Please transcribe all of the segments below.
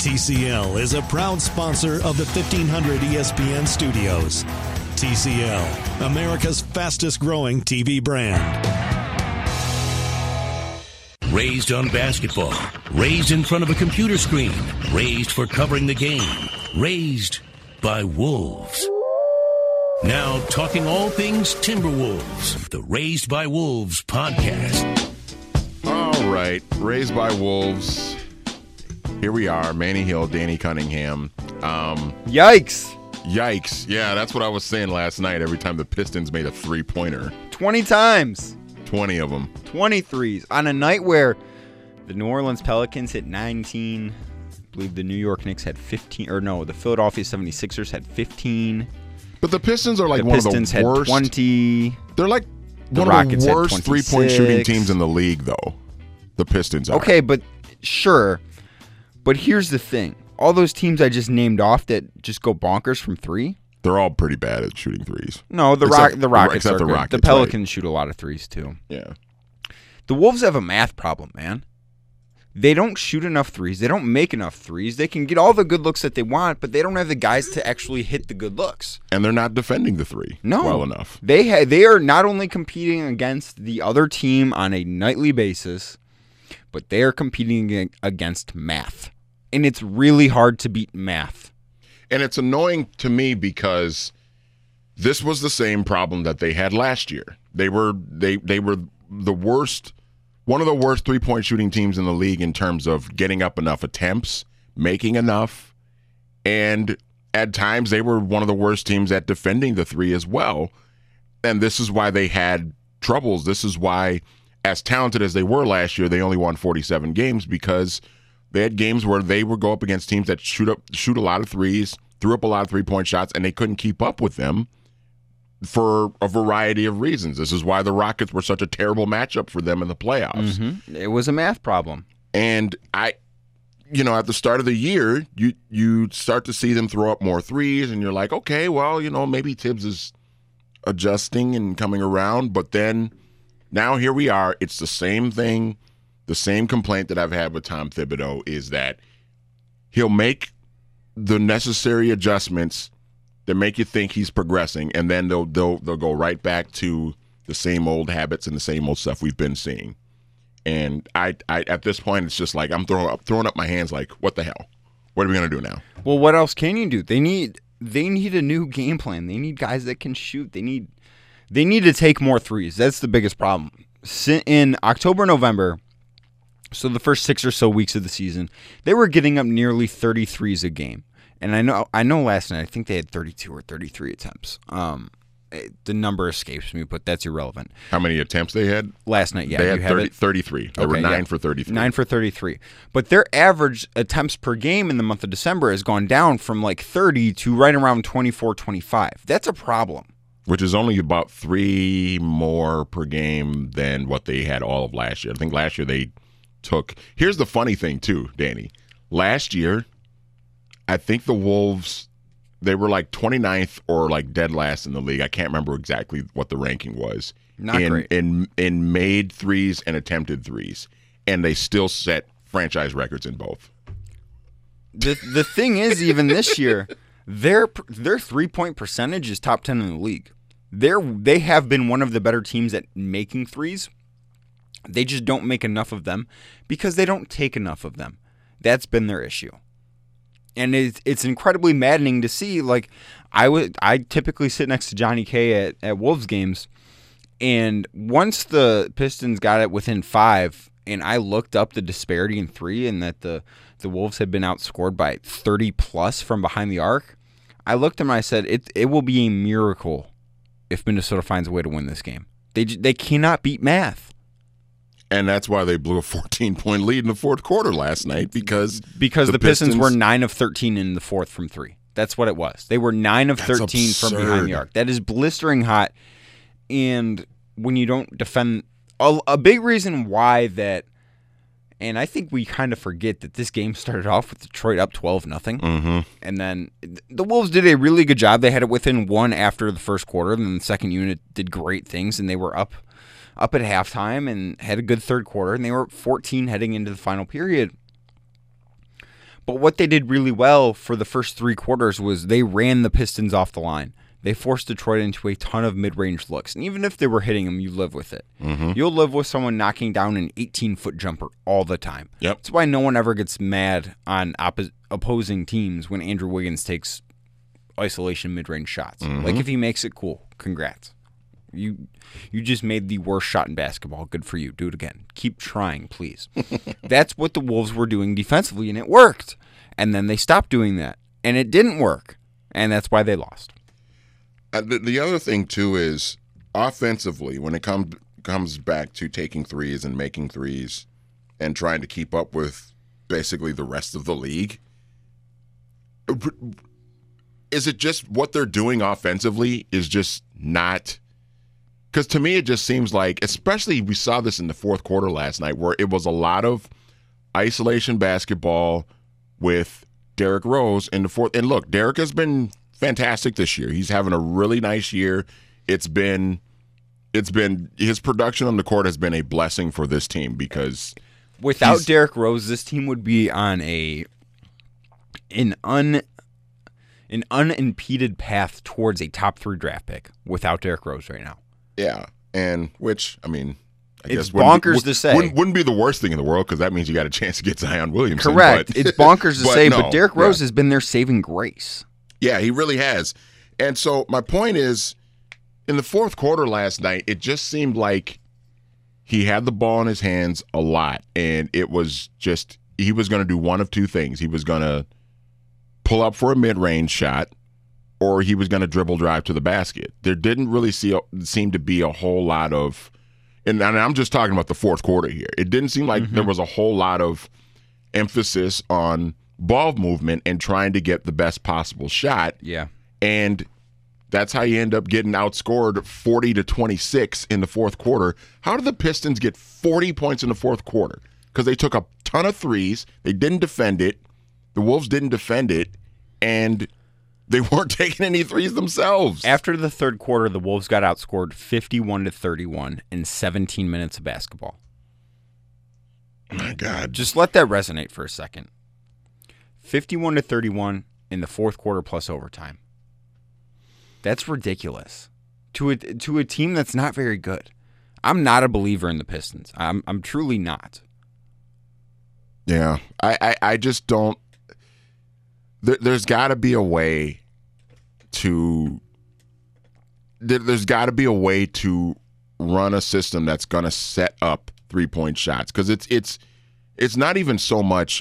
TCL is a proud sponsor of the 1500 ESPN studios. TCL, America's fastest growing TV brand. Raised on basketball, raised in front of a computer screen, raised for covering the game, raised by wolves. Now talking all things Timberwolves, the Raised by Wolves podcast. All right, Raised by Wolves. Here we are, Manny Hill, Danny Cunningham. Yikes. Yeah, that's what I was saying last night every time the Pistons made a three-pointer. 20 times. 20 of them. 23s. On a night where the New Orleans Pelicans hit 19. I believe the New York Knicks had 15. Or no, the Philadelphia 76ers had 15. But the Pistons are like the one Pistons of the worst. Had 20. They're like The one Rockets of the had worst 26. three-point shooting teams in the league, though. The Pistons are. Okay, but sure. But here's the thing. All those teams I just named off that just go bonkers from three. They're all pretty bad at shooting threes. No, the Rockets except are the good. Rockets, the Pelicans right. shoot a lot of threes, too. Yeah. The Wolves have a math problem, man. They don't shoot enough threes. They don't make enough threes. They can get all the good looks that they want, but they don't have the guys to actually hit the good looks. And they're not defending the three well enough. They are not only competing against the other team on a nightly basis, but they are competing against math. And it's really hard to beat math. And it's annoying to me because this was the same problem that they had last year. They were the worst, one of the worst three-point shooting teams in the league in terms of getting up enough attempts, making enough, and at times they were one of the worst teams at defending the three as well. And this is why they had troubles. This is why, as talented as they were last year, they only won 47 games because they had games where they would go up against teams that shoot a lot of threes, threw up a lot of three-point shots, and they couldn't keep up with them for a variety of reasons. This is why the Rockets were such a terrible matchup for them in the playoffs. Mm-hmm. It was a math problem. And at the start of the year, you start to see them throw up more threes, and you're like, okay, well, maybe Tibbs is adjusting and coming around. But then now here we are. It's the same thing. The same complaint that I've had with Tom Thibodeau is that he'll make the necessary adjustments that make you think he's progressing, and then they'll go right back to the same old habits and the same old stuff we've been seeing. And I at this point, it's just like I'm throwing up my hands like, what the hell? What are we going to do now? Well, what else can you do? They need a new game plan. They need guys that can shoot. They need to take more threes. That's the biggest problem. In October, November, so the first 6 or so weeks of the season, they were getting up nearly 33s a game. And I know last night, I think they had 32 or 33 attempts. The number escapes me, but that's irrelevant. How many attempts they had? Last night, yeah. They had 33. They were 9 for 33. 9 for 33. But their average attempts per game in the month of December has gone down from like 30 to right around 24, 25. That's a problem. Which is only about 3 more per game than what they had all of last year. I think last year they took... Here's the funny thing, too, Danny. Last year, I think the Wolves, they were like 29th or like dead last in the league. I can't remember exactly what the ranking was. Not great. In made threes and attempted threes. And they still set franchise records in both. The thing is, even this year, their 3-point percentage is top 10 in the league. They have been one of the better teams at making threes. They just don't make enough of them because they don't take enough of them. That's been their issue. And it's incredibly maddening to see. Like, I typically sit next to Johnny K at Wolves games, and once the Pistons got it within 5, and I looked up the disparity in 3 and that the Wolves had been outscored by 30+ from behind the arc, I looked at them and I said, it will be a miracle if Minnesota finds a way to win this game. They cannot beat math. And that's why they blew a 14-point lead in the fourth quarter last night because the Pistons were 9 of 13 in the fourth from 3. That's what it was. They were 9 of 13 from behind the arc. That is blistering hot. And when you don't defend, a big reason why that, and I think we kind of forget that this game started off with Detroit up 12-0. Mm-hmm. And then the Wolves did a really good job. They had it within 1 after the first quarter. And then the second unit did great things, and they were up at halftime and had a good third quarter, and they were 14 heading into the final period. But what they did really well for the first 3 quarters was they ran the Pistons off the line. They forced Detroit into a ton of mid-range looks. And even if they were hitting them, you live with it. Mm-hmm. You'll live with someone knocking down an 18-foot jumper all the time. Yep. That's why no one ever gets mad on opposing teams when Andrew Wiggins takes isolation mid-range shots. Mm-hmm. Like, if he makes it, cool. Congrats. You just made the worst shot in basketball. Good for you. Do it again. Keep trying, please. That's what the Wolves were doing defensively, and it worked. And then they stopped doing that, and it didn't work. And that's why they lost. The other thing, too, is offensively, when it comes back to taking threes and making threes and trying to keep up with basically the rest of the league, is it just what they're doing offensively is just not – because to me it just seems like, especially we saw this in the fourth quarter last night, where it was a lot of isolation basketball with Derrick Rose in the fourth. And look, Derrick has been – fantastic this year. He's having a really nice year. It's been his production on the court has been a blessing for this team because without Derrick Rose, this team would be on an unimpeded path towards a top 3 draft pick without Derrick Rose right now. Yeah, and which I mean, I it's guess bonkers to say. Wouldn't be the worst thing in the world because that means you got a chance to get Zion Williamson. Correct. It's bonkers to say, no, but Derrick Rose has been their saving grace. Yeah, he really has. And so my point is, in the fourth quarter last night, it just seemed like he had the ball in his hands a lot, and it was just he was going to do one of two things. He was going to pull up for a mid-range shot, or he was going to dribble drive to the basket. There didn't really seem to be a whole lot of, and I'm just talking about the fourth quarter here. It didn't seem like there was a whole lot of emphasis on ball movement and trying to get the best possible shot. Yeah. And that's how you end up getting outscored 40-26 in the fourth quarter. How did the Pistons get 40 points in the fourth quarter? Because they took a ton of threes. They didn't defend it. The Wolves didn't defend it. And they weren't taking any threes themselves. After the third quarter, the Wolves got outscored 51-31 in 17 minutes of basketball. My God. Just let that resonate for a second. 51-31 in the fourth quarter plus overtime. That's ridiculous. To a team that's not very good. I'm not a believer in the Pistons. I'm truly not. Yeah. I just don't. There's got to be a way to. There's got to be a way to run a system that's going to set up 3-point shots, because it's not even so much.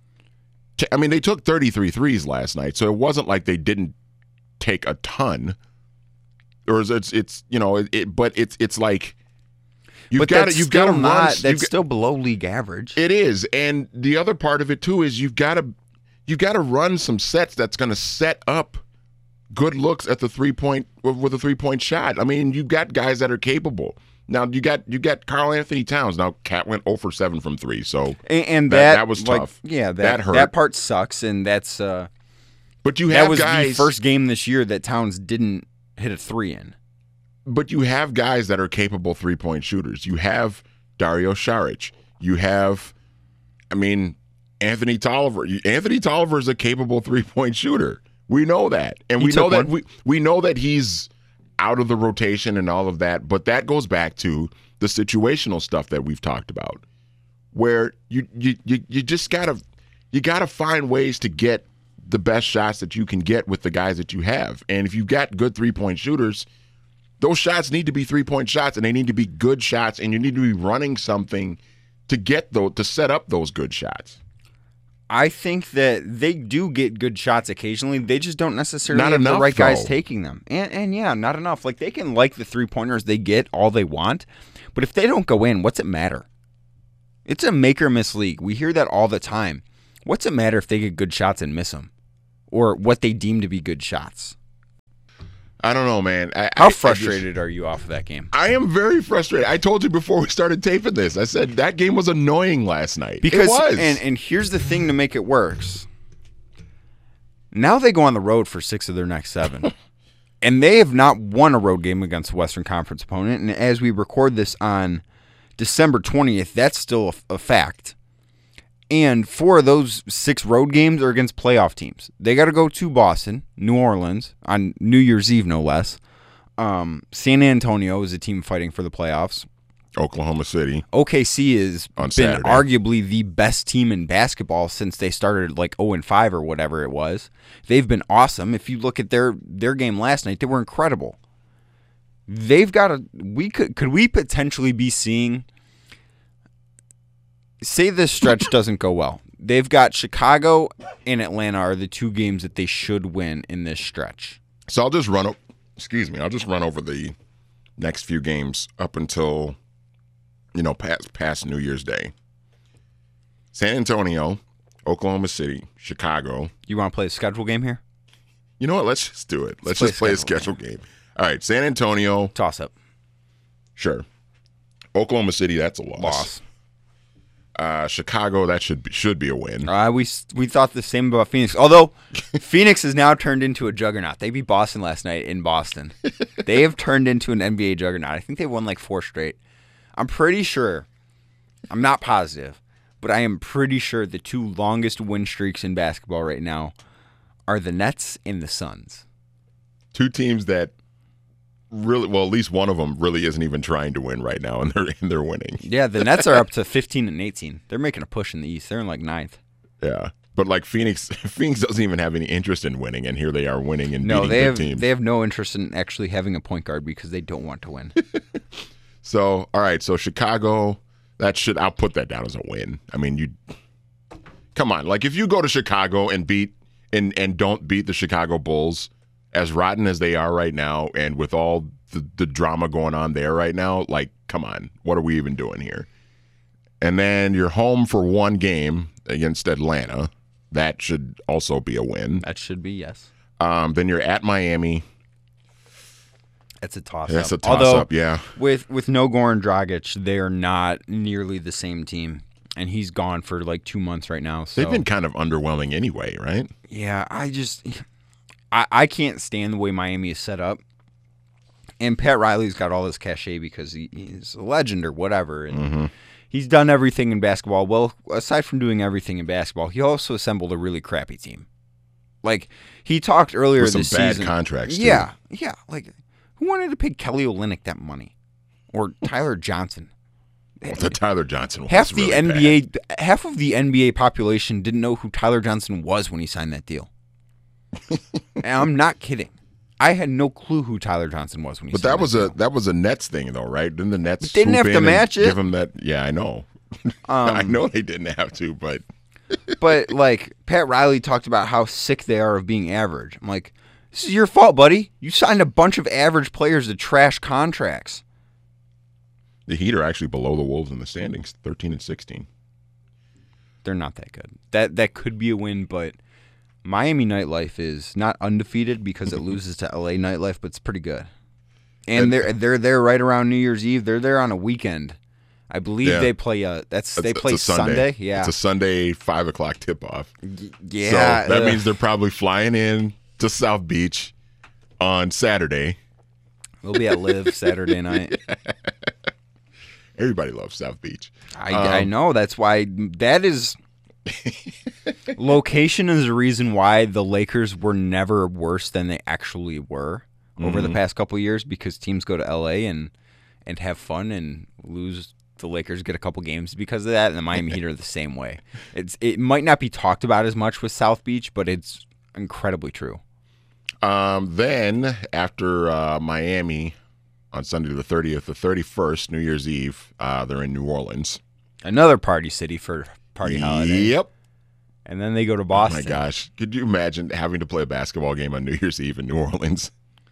I mean, they took 33 threes last night, so it wasn't like they didn't take a ton. Or it's you know, but it's like you've got to run. That's still below league average. It is, and the other part of it too is you've got to run some sets that's going to set up good looks at the 3-point with a 3-point shot. I mean, you've got guys that are capable. Now you got Karl Anthony Towns. Now Cat went 0 for 7 from 3, so and that was tough. Yeah, that hurt. That part sucks, and that's. But you have that was guys, the first game this year that Towns didn't hit a 3 in. But you have guys that are capable 3-point shooters. You have Dario Saric. You have, I mean, Anthony Tolliver. Anthony Tolliver is a capable 3-point shooter. We know that, and we know that he's out of the rotation and all of that, but that goes back to the situational stuff that we've talked about, where you just gotta find ways to get the best shots that you can get with the guys that you have. And if you've got good 3-point shooters, those shots need to be 3-point shots, and they need to be good shots, and you need to be running something to set up those good shots. I think that they do get good shots occasionally. They just don't necessarily have the right guys though. taking them. And yeah, not enough. Like, they can like the 3-pointers they get all they want, but if they don't go in, what's it matter? It's a make or miss league. We hear that all the time. What's it matter if they get good shots and miss them? Or what they deem to be good shots? I don't know, man. How frustrated are you off of that game? I am very frustrated. I told you before we started taping this. I said that game was annoying last night. Because, it was. And here's the thing to make it worse. Now they go on the road for 6 of their next 7. And they have not won a road game against a Western Conference opponent. And as we record this on December 20th, that's still a fact. And 4 of those 6 road games are against playoff teams. They got to go to Boston, New Orleans, on New Year's Eve, no less. San Antonio is a team fighting for the playoffs. Oklahoma City. OKC has On been Saturday. arguably the best team in basketball since they started like 0-5 or whatever it was. They've been awesome. If you look at their game last night, they were incredible. They've got a could we potentially be seeing, say this stretch doesn't go well. They've got Chicago and Atlanta are the 2 games that they should win in this stretch. So I'll just run over the next few games up until past New Year's Day. San Antonio, Oklahoma City, Chicago. You want to play a schedule game here? You know what? Let's just do it. Let's just play a schedule game. All right, San Antonio. Toss up. Sure. Oklahoma City, that's a loss. Chicago, that should be a win. We thought the same about Phoenix. Although Phoenix has now turned into a juggernaut. They beat Boston last night in Boston. They have turned into an NBA juggernaut. I think they won like 4 straight. I'm pretty sure. I'm not positive, but I am pretty sure the 2 longest win streaks in basketball right now are the Nets and the Suns. 2 teams that really, well, at least one of them really isn't even trying to win right now, and they're winning. Yeah, the Nets are up to 15 and 18. They're making a push in the East. They're in like 9th. Yeah, but like Phoenix doesn't even have any interest in winning, and here they are winning and beating good teams. They have no interest in actually having a point guard because they don't want to win. So, all right, so Chicago, I'll put that down as a win. I mean, come on, like if you go to Chicago and don't beat the Chicago Bulls, as rotten as they are right now, and with all the drama going on there right now, like, come on, what are we even doing here? And then you're home for 1 game against Atlanta. That should also be a win. That should be, yes. Then you're at Miami. It's a toss-up. That's a toss-up, yeah. With no Goran Dragic, they're not nearly the same team. And he's gone for like 2 months right now. So. They've been kind of underwhelming anyway, right? Yeah, I can't stand the way Miami is set up. And Pat Riley's got all this cachet because he's a legend or whatever. And he's done everything in basketball. Well, aside from doing everything in basketball, he also assembled a really crappy team. Like, he talked earlier with this some bad season. Contracts, too. Yeah. Like, who wanted to pay Kelly Olynyk that money? Or Tyler Johnson? Well, the Tyler Johnson was half really half of the NBA population didn't know who Tyler Johnson was when he signed that deal. And I'm not kidding. I had no clue who Tyler Johnson was when he signed that deal. That was a Nets thing though, right? Didn't the Nets didn't have to match it? Give him that? Yeah, I know. I know they didn't have to, but like Pat Riley talked about how sick they are of being average. I'm like, this is your fault, buddy. You signed a bunch of average players to trash contracts. The Heat are actually below the Wolves in the standings, 13 and 16. They're not that good. That could be a win, but Miami nightlife is not undefeated because it loses to LA nightlife, but it's pretty good. And they're there right around New Year's Eve. They're there on a weekend. I believe they play Sunday. Yeah, it's a Sunday 5:00 tip off. Yeah, so that means they're probably flying in to South Beach on Saturday. We'll be at Live Saturday night. Everybody loves South Beach. I know. That's why that is. Location is the reason why the Lakers were never worse than they actually were over the past couple of years, because teams go to LA and have fun and lose. The Lakers get a couple games because of that, and the Miami Heat are the same way. It might not be talked about as much with South Beach, but it's incredibly true. Then after Miami on Sunday the 30th, the 31st, New Year's Eve, they're in New Orleans. Another party city for party holiday. Yep. And then they go to Boston. Oh my gosh. Could you imagine having to play a basketball game on New Year's Eve in New Orleans?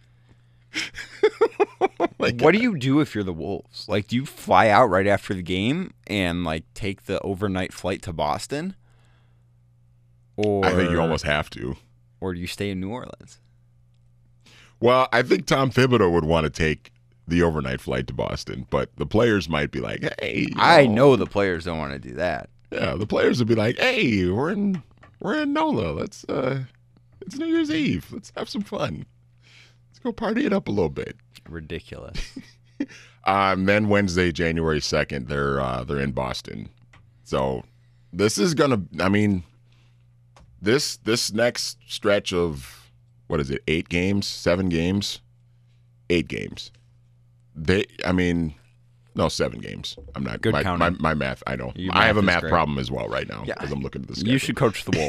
What do you do if you're the Wolves? Like, do you fly out right after the game and like take the overnight flight to Boston? Or I think you almost have to. Or do you stay in New Orleans? Well, I think Tom Thibodeau would want to take the overnight flight to Boston, but the players might be like, hey. I know the players don't want to do that. Yeah, the players would be like, hey, we're in NOLA. It's New Year's Eve. Let's have some fun. Let's go party it up a little bit. Ridiculous. Then Wednesday, January 2nd, they're in Boston. So this is gonna. I mean, this next stretch of what is it? 8 games, 7 games, 8 games. No, 7 games. I'm not good counting. My math. I know. Your I have a math is math great. problem as well right now because I'm looking at the schedule. You should coach the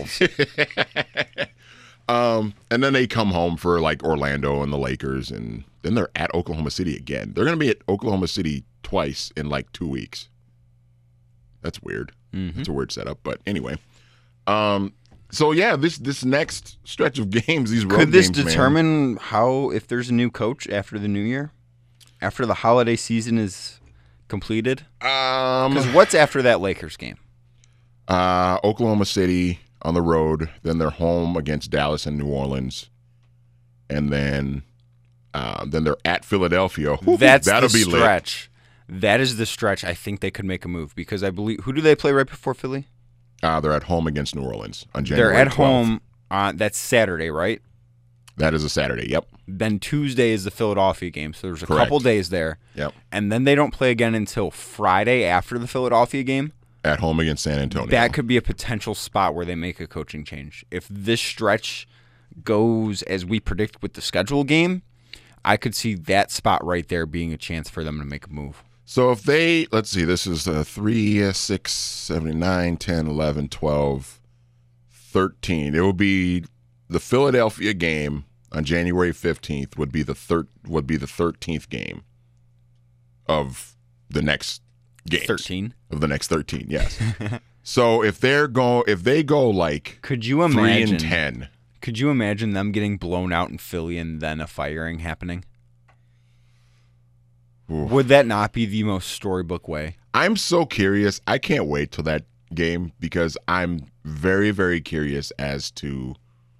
Wolves. And then they come home for like Orlando and the Lakers, and then they're at Oklahoma City again. They're going to be at Oklahoma City twice in like 2 weeks. That's weird. Mm-hmm. It's a weird setup, but anyway. So yeah, this next stretch of games, these road Could this games, determine how if there's a new coach after the new year, after the holiday season is completed? Because what's after that Lakers game? Oklahoma City on the road, then they're home against Dallas and New Orleans, and then they're at Philadelphia. That'll be stretch. That is the stretch. I think they could make a move because I believe who do they play right before Philly? They're at home against New Orleans on January 12th. They're at home. That's Saturday, right? That is a Saturday. Yep. Then Tuesday is the Philadelphia game, so there's a Correct. couple days there. Yep. And then they don't play again until Friday after the Philadelphia game. At home against San Antonio. That could be a potential spot where they make a coaching change. If this stretch goes as we predict with the schedule game, I could see that spot right there being a chance for them to make a move. So if they, let's see, this is 3, 6, 7, 9, 10, 11, 12, 13. It will be the Philadelphia game on January 15th would be the 13th game of the next games. 13 of the next 13, yes. So if they go like could you imagine 3 and 10, could you imagine them getting blown out in Philly and then a firing happening? Oof. Would that not be the most storybook way? I'm so curious. I can't wait till that game because I'm very, very curious as to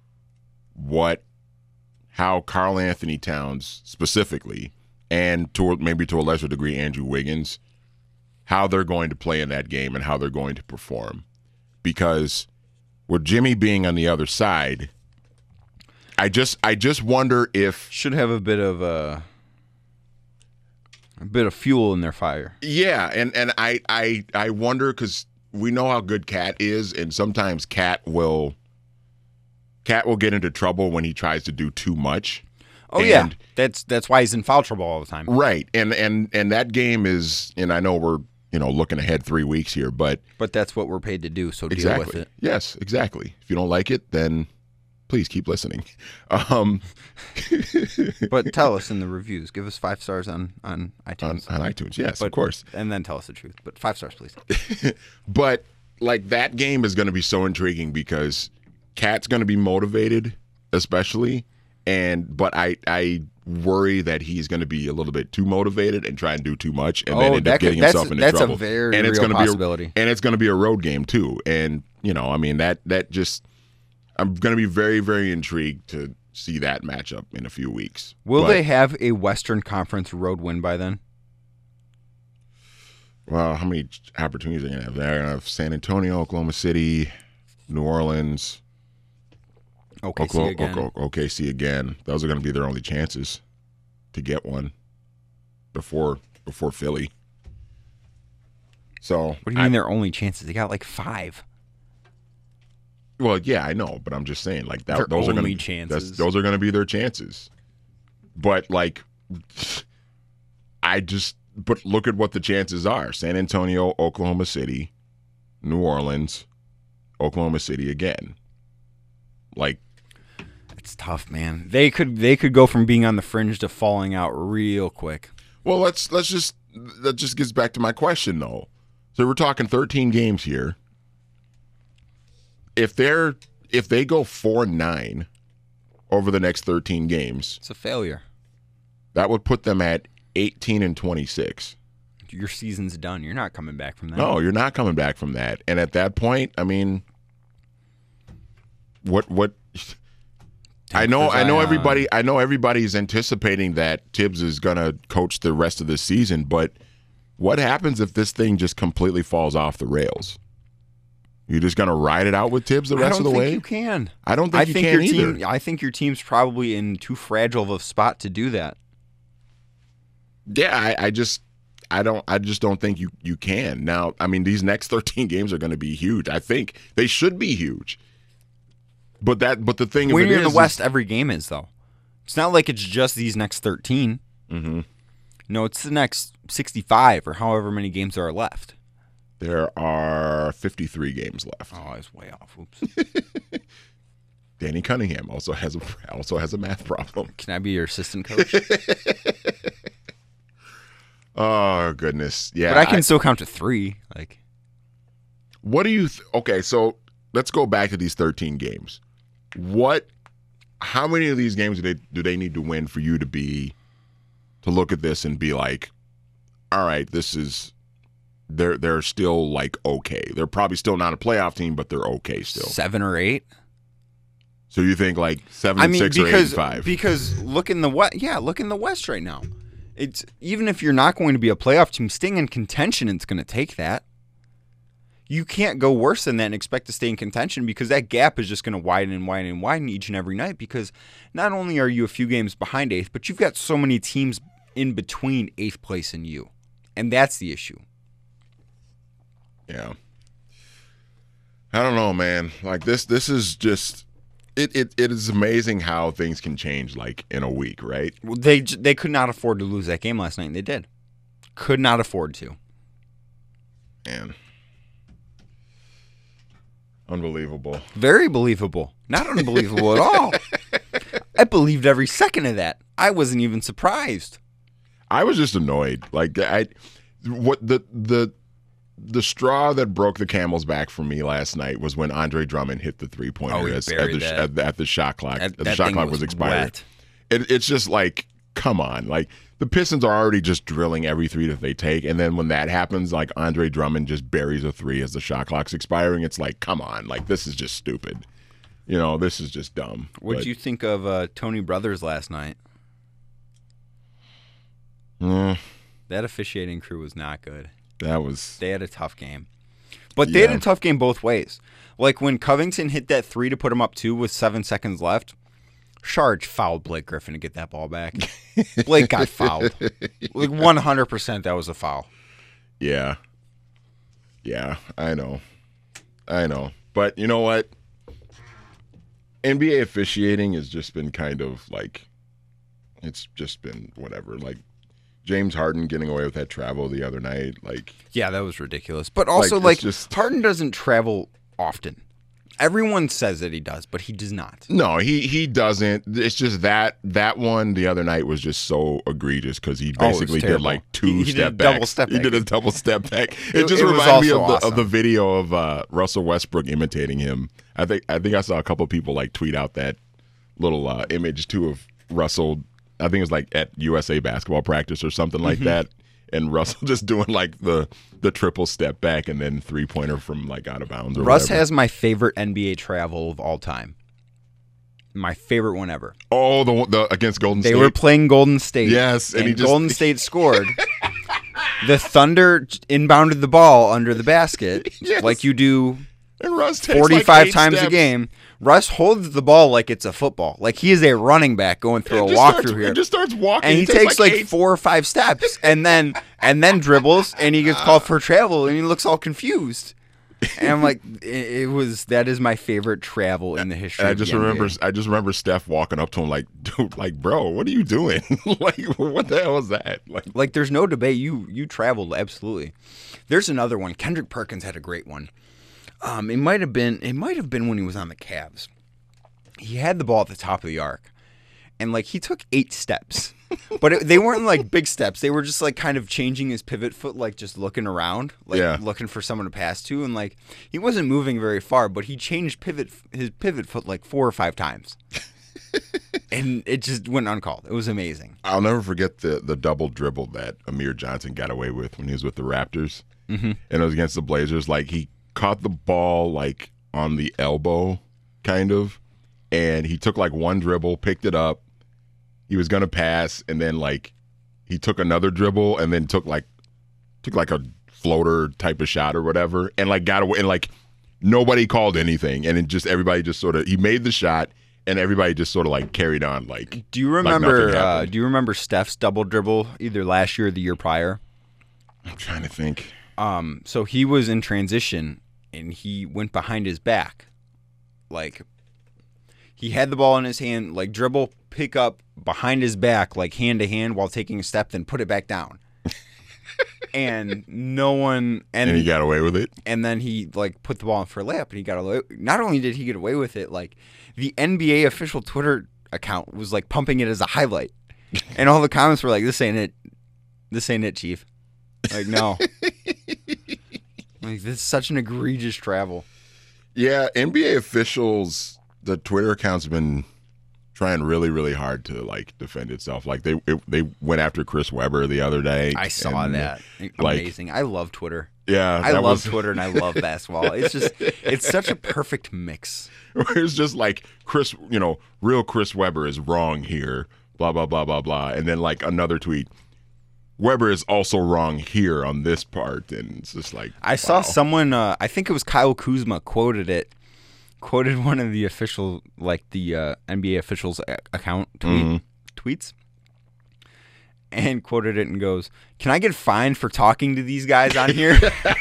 how Karl Anthony Towns specifically, and maybe to a lesser degree Andrew Wiggins, how they're going to play in that game and how they're going to perform. Because with Jimmy being on the other side, I just wonder if should have a bit of fuel in their fire. Yeah, and I wonder because we know how good Cat is, and sometimes Cat will get into trouble when he tries to do too much. Oh, yeah, that's why he's in foul trouble all the time. Right, and that game is, and I know we're looking ahead 3 weeks here, but that's what we're paid to do. So exactly. Deal with it. Yes, exactly. If you don't like it, then please keep listening. But tell us in the reviews. Give us 5 stars on iTunes. On iTunes, yes, of course. And then tell us the truth. But 5 stars, please. But like that game is going to be so intriguing because Cat's going to be motivated, especially, but I worry that he's going to be a little bit too motivated and try and do too much, and then end up getting himself into trouble. That's a very real possibility. And it's going to be a road game too, and that just. I'm going to be very, very intrigued to see that matchup in a few weeks. Will they have a Western Conference road win by then? Well, how many opportunities are they going to have? They're going to have San Antonio, Oklahoma City, New Orleans, OKC again. Those are going to be their only chances to get one before Philly. So what do you mean their only chances? They got like 5. Well, yeah, I know, but I'm just saying, like that. Those are going to be chances. Those are going to be their chances. But like, but look at what the chances are: San Antonio, Oklahoma City, New Orleans, Oklahoma City again. Like, it's tough, man. They could go from being on the fringe to falling out real quick. Well, that just gets back to my question though. So we're talking 13 games here. If they go 4-9 over the next 13 games, it's a failure. That would put them at 18-26. Your season's done. You're not coming back from that. No, you're not coming back from that. And at that point, I mean, what? I know everybody's anticipating that Tibbs is going to coach the rest of the season, but what happens if this thing just completely falls off the rails? You're just going to ride it out with Tibbs the rest of the way? I don't think you can. I don't think you can either. I think your team's probably in too fragile of a spot to do that. Yeah, I just don't think you can. Now, I mean, these next 13 games are going to be huge. I think they should be huge. But the thing when of it you're in is, the West, every game is though. It's not like it's just these next 13. Mm-hmm. No, it's the next 65 or however many games there are left. There are 53 games left. Oh, I was way off. Oops. Danny Cunningham also has a math problem. Can I be your assistant coach? Oh goodness, yeah. But I can still count to 3. Like, what do you? Okay, so let's go back to these 13 games. How many of these games do they need to win for you to look at this and be like, all right, this is they're still like okay. They're probably still not a playoff team, but they're okay still. 7 or 8. So you think like 7 and 6 or 8 and 5? Because look in the West. Yeah, look in the West right now. It's even if you're not going to be a playoff team, staying in contention, it's going to take that. You can't go worse than that and expect to stay in contention because that gap is just going to widen and widen and widen each and every night because not only are you a few games behind 8th, but you've got so many teams in between 8th place and you. And that's the issue. Yeah. I don't know, man. Like this is just it is amazing how things can change like in a week, right? Well, they could not afford to lose that game last night, and they did. Could not afford to. Man. Unbelievable. Very believable. Not unbelievable at all. I believed every second of that. I wasn't even surprised. I was just annoyed. Like what the straw that broke the camel's back for me last night was when Andre Drummond hit the 3-pointer at the shot clock. The shot clock was expired. It's just like, come on. Like the Pistons are already just drilling every 3 that they take, and then when that happens, like Andre Drummond just buries a 3 as the shot clock's expiring. It's like, come on. Like this is just stupid. You know, this is just dumb. What did you think of Tony Brothers last night? That officiating crew was not good. They had a tough game. But they had a tough game both ways. Like when Covington hit that 3 to put him up 2 with 7 seconds left, Sharge fouled Blake Griffin to get that ball back. Blake got fouled. Like 100% that was a foul. Yeah. Yeah, I know. But you know what? NBA officiating has just been kind of like, it's just been whatever. Like James Harden getting away with that travel the other night. Like, yeah, that was ridiculous. But also, Harden doesn't travel often. Everyone says that he does, but he does not. No, he doesn't. It's just that one the other night was just so egregious because he basically did like 2 step backs. He did a double step back. It just reminded me of the video of Russell Westbrook imitating him. I think I saw a couple of people like tweet out that little image too of Russell. I think it was like at USA basketball practice or something like that. And Russell just doing like the triple step back and then 3-pointer from like out of bounds or Russ whatever. Has my favorite NBA travel of all time. My favorite one ever. Oh, the against Golden State. They were playing Golden State. Yes, and Golden State scored. The Thunder inbounded the ball under the basket like you do and Russ takes 45 like 8 times steps. a game. Russ holds the ball like it's a football. Like he is a running back going through a walkthrough here. He just starts walking. And he takes like 4 or 5 steps and then dribbles and he gets called for travel and he looks all confused. And I'm like, that is my favorite travel in the history of the NBA. I just remember Steph walking up to him like, dude, like, bro, what are you doing? Like, what the hell is that? Like there's no debate. You traveled, absolutely. There's another one. Kendrick Perkins had a great one. It might have been when he was on the Cavs. He had the ball at the top of the arc, and like he took 8 steps, but they weren't like big steps. They were just like kind of changing his pivot foot, like just looking around, like looking for someone to pass to, and like he wasn't moving very far, but he changed his pivot foot like 4 or 5 times, and it just went uncalled. It was amazing. I'll never forget the double dribble that Amir Johnson got away with when he was with the Raptors, and it was against the Blazers. Like he caught the ball like on the elbow kind of, and he took like one dribble, picked it up, he was gonna pass, and then like he took another dribble and then took like a floater type of shot or whatever, and like got away, and like nobody called anything, and it just everybody just sort of, he made the shot and everybody just sort of like carried on. Like, do you remember Steph's double dribble either last year or the year prior? I'm trying to think. So he was in transition, and he went behind his back. Like, he had the ball in his hand, like dribble, pick up behind his back, like hand to hand while taking a step, then put it back down. And no one... And he got away with it? And then he, like, put the ball in for a layup, and he got away... Not only did he get away with it, like, the NBA official Twitter account was, like, pumping it as a highlight. And all the comments were like, this ain't it. This ain't it, Chief. Like, no. Like, this is such an egregious travel. Yeah, NBA officials, the Twitter account's been trying really, really hard to, like, defend itself. Like, they went after Chris Webber the other day. I saw that. Amazing. I love Twitter. Yeah. I love Twitter and I love basketball. It's such a perfect mix. It's just like real Chris Webber is wrong here, blah, blah, blah, blah, blah. And then, like, another tweet, Webber is also wrong here on this part. And it's just like, I saw someone, I think it was Kyle Kuzma, quoted one of the official, like the NBA officials account tweets, and quoted it and goes, "Can I get fined for talking to these guys on here?"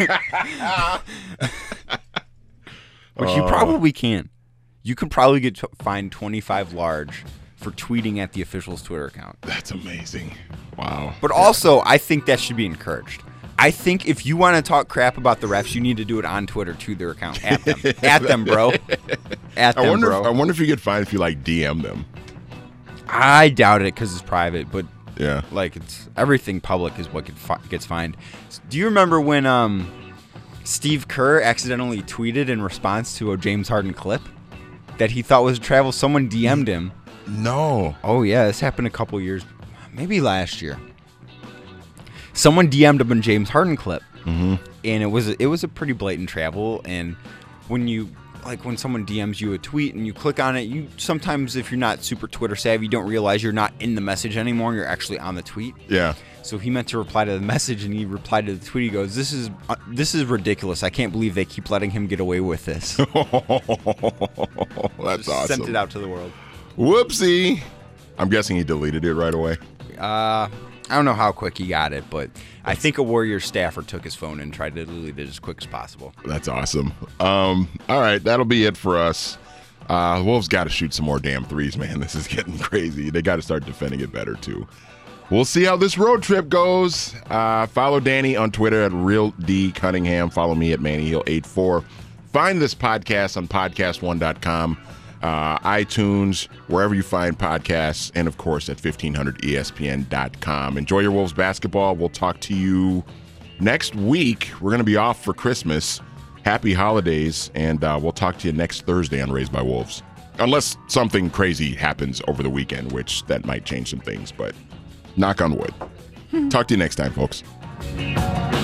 Which you probably can. You could probably get fined 25 large for tweeting at the official's Twitter account. That's amazing. Wow. But also, I think that should be encouraged. I think if you want to talk crap about the refs, you need to do it on Twitter to their account. At them. At them, bro. At them, bro. I wonder if you get fined if you, like, DM them. I doubt it because it's private, but yeah, like, it's everything public is what gets fined. Do you remember when Steve Kerr accidentally tweeted in response to a James Harden clip that he thought was a travel? Someone DM'd him. No. Oh, yeah, this happened a couple years, maybe last year. Someone DM'd him a James Harden clip, and it was a pretty blatant travel. And when someone DMs you a tweet and you click on it, you sometimes, if you're not super Twitter savvy, you don't realize you're not in the message anymore. You're actually on the tweet. Yeah. So he meant to reply to the message, and he replied to the tweet. He goes, "This is ridiculous. I can't believe they keep letting him get away with this." That's awesome. Sent it out to the world. Whoopsie. I'm guessing he deleted it right away. I don't know how quick he got it, but I think a Warriors staffer took his phone and tried to delete it as quick as possible. That's awesome. All right, that'll be it for us. Wolves got to shoot some more damn threes, man. This is getting crazy. They got to start defending it better, too. We'll see how this road trip goes. Follow Danny on Twitter at RealDCunningham. Follow me at MannyHill84. Find this podcast on podcast1.com. iTunes, wherever you find podcasts, and of course at 1500ESPN.com. Enjoy your Wolves basketball. We'll talk to you next week. We're going to be off for Christmas. Happy holidays, and we'll talk to you next Thursday on Raised by Wolves. Unless something crazy happens over the weekend, which that might change some things, but knock on wood. Talk to you next time, folks.